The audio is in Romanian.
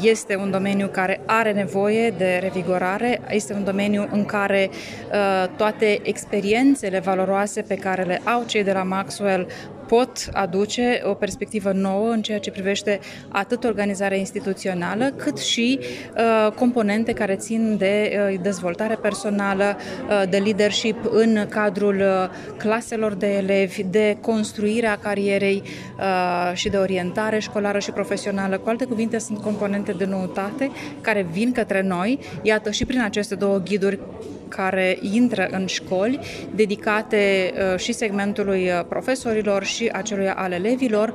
este un domeniu care are nevoie de revigorare, este un domeniu în care toate experiențele valoroase pe care le au cei de la Maxwell pot aduce o perspectivă nouă în ceea ce privește atât organizarea instituțională, cât și componente care țin de dezvoltare personală, de leadership în cadrul claselor de elevi, de construirea carierei și de orientare școlară și profesională. Cu alte cuvinte, sunt componente de noutate care vin către noi, iată și prin aceste două ghiduri care intră în școli, dedicate și segmentului profesorilor și acelui al elevilor,